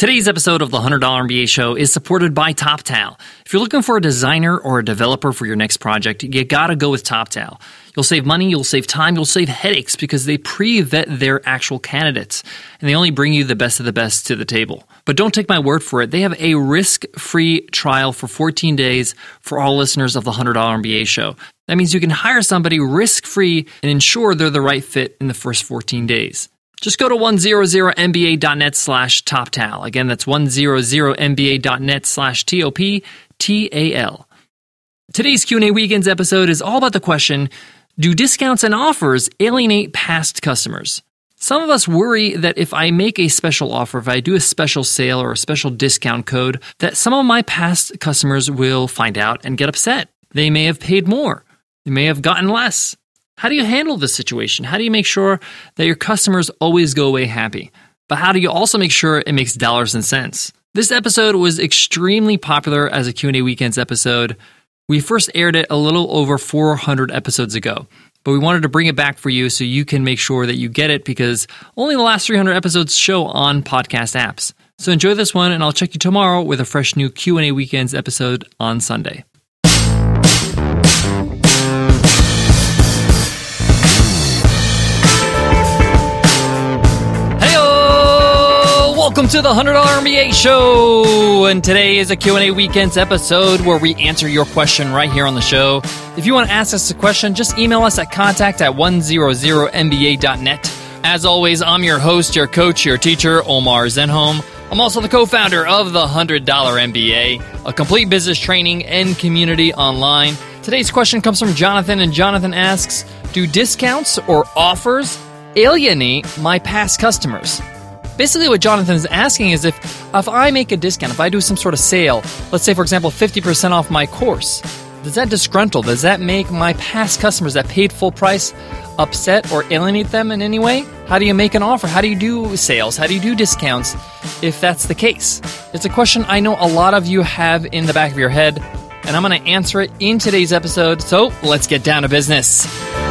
Today's episode of the $100 MBA Show is supported by TopTal. If you're looking for a designer or a developer for your next project, you gotta go with TopTal. You'll save money, you'll save time, you'll save headaches because they pre-vet their actual candidates, and they only bring you the best of the best to the table. But don't take my word for it. They have a risk-free trial for 14 days for all listeners of the $100 MBA Show. That means you can hire somebody risk-free and ensure they're the right fit in the first 14 days. Just go to 100mba.net/TopTal. Again, that's 100mba.net/TOPTAL. Today's Q&A Weekends episode is all about the question, do discounts and offers alienate past customers? Some of us worry that if I make a special offer, if I do a special sale or a special discount code, that some of my past customers will find out and get upset. They may have paid more. They may have gotten less. How do you handle this situation? How do you make sure that your customers always go away happy? But how do you also make sure it makes dollars and cents? This episode was extremely popular as a Q&A Weekends episode. We first aired it a little over 400 episodes ago, but we wanted to bring it back for you so you can make sure that you get it because only the last 300 episodes show on podcast apps. So enjoy this one, and I'll check you tomorrow with a fresh new Q&A Weekends episode on Sunday. Welcome to the $100 MBA Show, and today is a Q&A Weekends episode where we answer your question right here on the show. If you want to ask us a question, just email us at contact@100mba.net. As always, I'm your host, your coach, your teacher, Omar Zenhom. I'm also the co-founder of the $100 MBA, a complete business training and community online. Today's question comes from Jonathan, and Jonathan asks, do discounts or offers alienate my past customers? Basically, what Jonathan is asking is if I make a discount, if I do some sort of sale, let's say, for example, 50% off my course, does that disgruntle? Does that make my past customers that paid full price upset or alienate them in any way? How do you make an offer? How do you do sales? How do you do discounts if that's the case? It's a question I know a lot of you have in the back of your head, and I'm going to answer it in today's episode. So let's get down to business.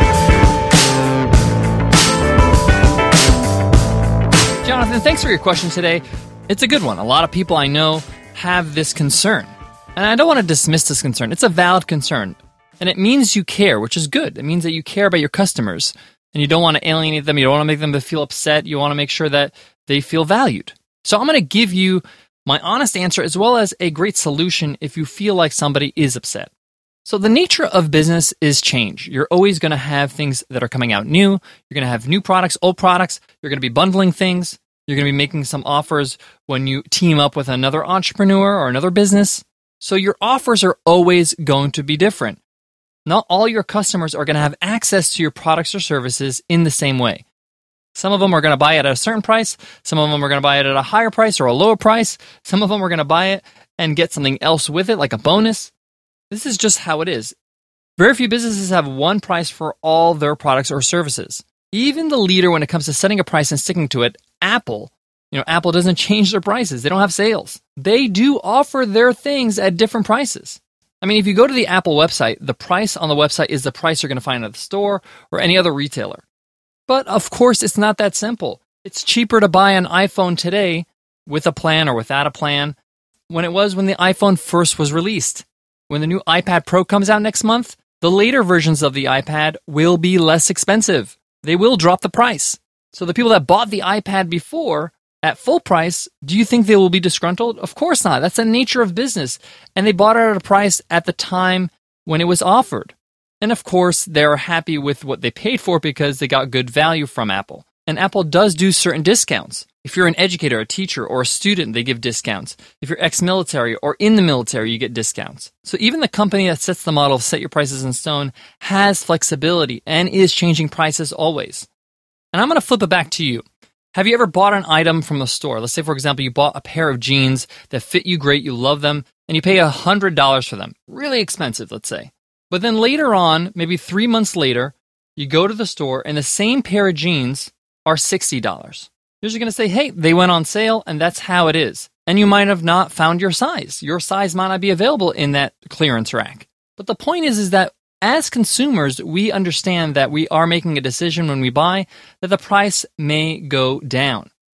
Jonathan, thanks for your question today. It's a good one. A lot of people I know have this concern. And I don't want to dismiss this concern. It's a valid concern. And it means you care, which is good. It means that you care about your customers. And you don't want to alienate them. You don't want to make them feel upset. You want to make sure that they feel valued. So I'm going to give you my honest answer as well as a great solution if you feel like somebody is upset. So the nature of business is change. You're always going to have things that are coming out new. You're going to have new products, old products. You're going to be bundling things. You're going to be making some offers when you team up with another entrepreneur or another business. So your offers are always going to be different. Not all your customers are going to have access to your products or services in the same way. Some of them are going to buy it at a certain price. Some of them are going to buy it at a higher price or a lower price. Some of them are going to buy it and get something else with it, like a bonus. This is just how it is. Very few businesses have one price for all their products or services. Even the leader when it comes to setting a price and sticking to it, Apple, Apple doesn't change their prices. They don't have sales. They do offer their things at different prices. I mean, if you go to the Apple website, the price on the website is the price you're going to find at the store or any other retailer. But of course, it's not that simple. It's cheaper to buy an iPhone today with a plan or without a plan when it was when the iPhone first was released. When the new iPad Pro comes out next month, the later versions of the iPad will be less expensive. They will drop the price. So the people that bought the iPad before at full price, do you think they will be disgruntled? Of course not. That's the nature of business. And they bought it at a price at the time when it was offered. And of course, they're happy with what they paid for because they got good value from Apple. And Apple does do certain discounts. If you're an educator, a teacher, or a student, they give discounts. If you're ex-military or in the military, you get discounts. So even the company that sets the model, set your prices in stone, has flexibility and is changing prices always. And I'm going to flip it back to you. Have you ever bought an item from a store? Let's say, for example, you bought a pair of jeans that fit you great, you love them, and you pay $100 for them. Really expensive, let's say. But then later on, maybe 3 months later, you go to the store and the same pair of jeans are $60. You're just going to say, hey, they went on sale, and that's how it is. And you might have not found your size. Your size might not be available in that clearance rack. But the point is that as consumers, we understand that we are making a decision when we buy that the price may go down.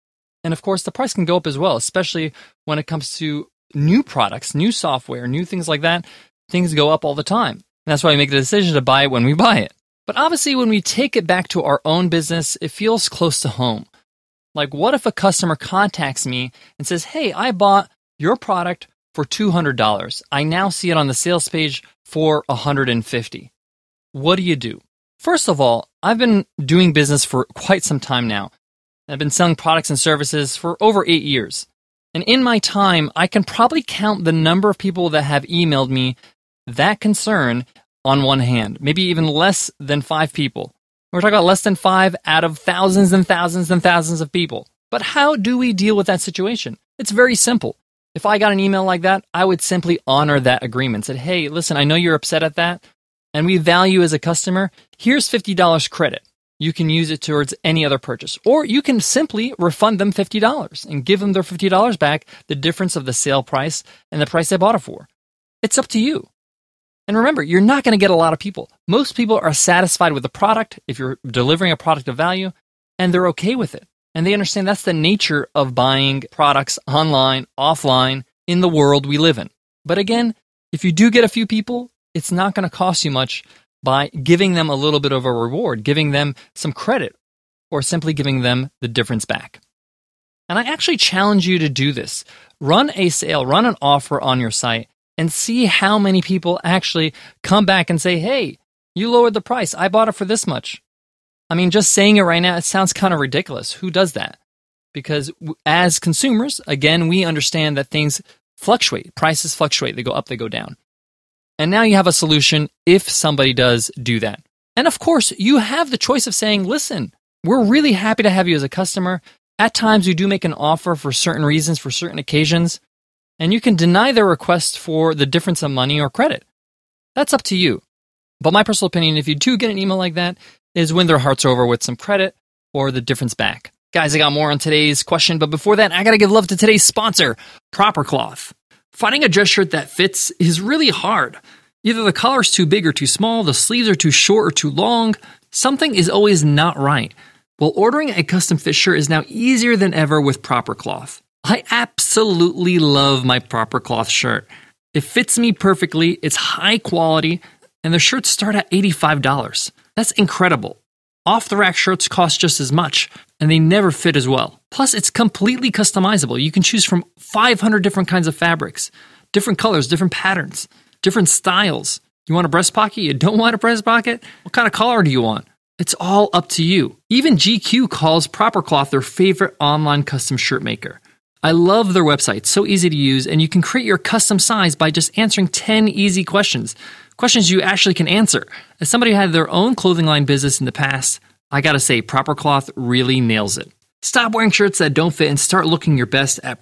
And of course, the price can go up as well, especially when it comes to new products, new software, new things like that. Things go up all the time. And that's why we make the decision to buy it when we buy it. But obviously, when we take it back to our own business, it feels close to home. Like, what if a customer contacts me and says, hey, I bought your product for $200. I now see it on the sales page for $150. What do you do? First of all, I've been doing business for quite some time now. I've been selling products and services for over 8 years. And in my time, I can probably count the number of people that have emailed me that concern on one hand, maybe even less than 5 people. We're talking about less than 5 out of thousands and thousands and thousands of people. But how do we deal with that situation? It's very simple. If I got an email like that, I would simply honor that agreement. Say, hey, listen, I know you're upset at that, and we value as a customer, here's $50 credit. You can use it towards any other purchase. Or you can simply refund them $50 and give them their $50 back, the difference of the sale price and the price they bought it for. It's up to you. And remember, you're not going to get a lot of people. Most people are satisfied with the product if you're delivering a product of value, and they're okay with it. And they understand that's the nature of buying products online, offline, in the world we live in. But again, if you do get a few people, it's not going to cost you much by giving them a little bit of a reward, giving them some credit, or simply giving them the difference back. And I actually challenge you to do this. Run a sale, run an offer on your site, and see how many people actually come back and say, hey, you lowered the price. I bought it for this much. I mean, just saying it right now, it sounds kind of ridiculous. Who does that? Because as consumers, again, we understand that things fluctuate. Prices fluctuate. They go up, they go down. And now you have a solution if somebody does do that. And of course, you have the choice of saying, listen, we're really happy to have you as a customer. At times, we do make an offer for certain reasons, for certain occasions, and you can deny their request for the difference of money or credit. That's up to you. But my personal opinion, if you do get an email like that, is when their heart's over with some credit or the difference back. Guys, I got more on today's question, but before that, I got to give love to today's sponsor, Proper Cloth. Finding a dress shirt that fits is really hard. Either the collar's too big or too small, the sleeves are too short or too long, something is always not right. Well, ordering a custom fit shirt is now easier than ever with Proper Cloth. I absolutely love my Proper Cloth shirt. It fits me perfectly, it's high quality, and the shirts start at $85. That's incredible. Off-the-rack shirts cost just as much, and they never fit as well. Plus, it's completely customizable. You can choose from 500 different kinds of fabrics, different colors, different patterns, different styles. You want a breast pocket? You don't want a breast pocket? What kind of collar do you want? It's all up to you. Even GQ calls Proper Cloth their favorite online custom shirt maker. I love their website. It's so easy to use, and you can create your custom size by just answering 10 easy questions. Questions you actually can answer. As somebody who had their own clothing line business in the past, I gotta say, Proper Cloth really nails it. Stop wearing shirts that don't fit and start looking your best at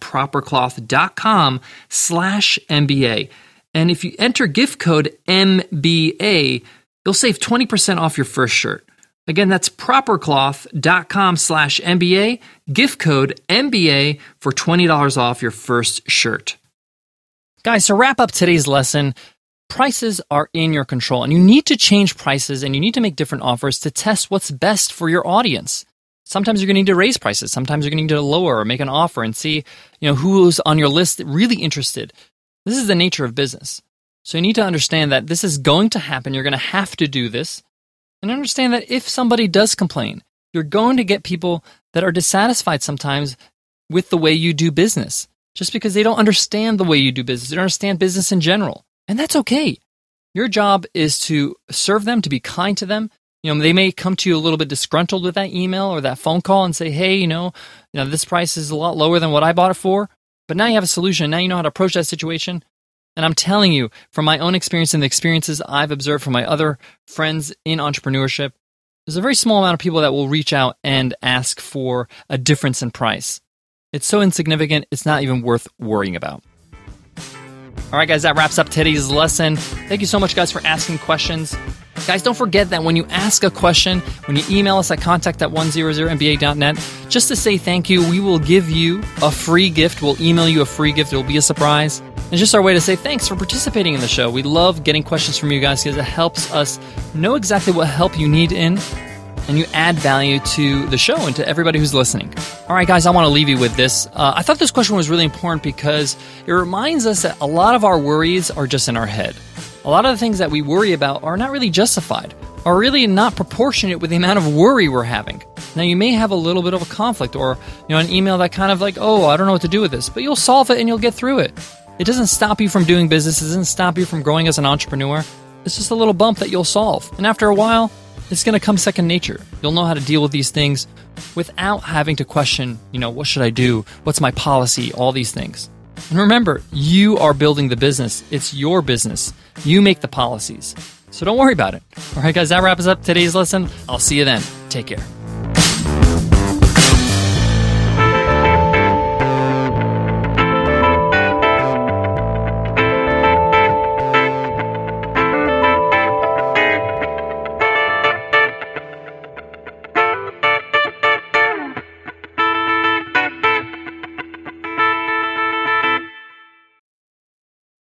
propercloth.com/MBA. And if you enter gift code MBA, you'll save 20% off your first shirt. Again, that's propercloth.com/MBA, gift code MBA for $20 off your first shirt. Guys, to wrap up today's lesson, prices are in your control, and you need to change prices and you need to make different offers to test what's best for your audience. Sometimes you're going to need to raise prices. Sometimes you're going to need to lower or make an offer and see, who's on your list really interested. This is the nature of business. So you need to understand that this is going to happen. You're going to have to do this. And understand that if somebody does complain, you're going to get people that are dissatisfied sometimes with the way you do business, just because they don't understand the way you do business. They don't understand business in general. And that's okay. Your job is to serve them, to be kind to them. They may come to you a little bit disgruntled with that email or that phone call and say, hey, this price is a lot lower than what I bought it for. But now you have a solution. Now you know how to approach that situation. And I'm telling you, from my own experience and the experiences I've observed from my other friends in entrepreneurship, there's a very small amount of people that will reach out and ask for a difference in price. It's so insignificant, it's not even worth worrying about. All right, guys, that wraps up today's lesson. Thank you so much, guys, for asking questions. Guys, don't forget that when you ask a question, when you email us at contact@100mba.net, just to say thank you, we will give you a free gift. We'll email you a free gift. It will be a surprise. It's just our way to say thanks for participating in the show. We love getting questions from you guys because it helps us know exactly what help you need in. and you add value to the show and to everybody who's listening. All right, guys, I want to leave you with this. I thought this question was really important because it reminds us that a lot of our worries are just in our head. A lot of the things that we worry about are not really justified, are really not proportionate with the amount of worry we're having. Now, you may have a little bit of a conflict or an email that kind of like, oh, I don't know what to do with this, but you'll solve it and you'll get through it. It doesn't stop you from doing business. It doesn't stop you from growing as an entrepreneur. It's just a little bump that you'll solve. And after a while, it's going to come second nature. You'll know how to deal with these things without having to question, what should I do? What's my policy? All these things. And remember, you are building the business. It's your business. You make the policies. So don't worry about it. All right, guys, that wraps up today's lesson. I'll see you then. Take care.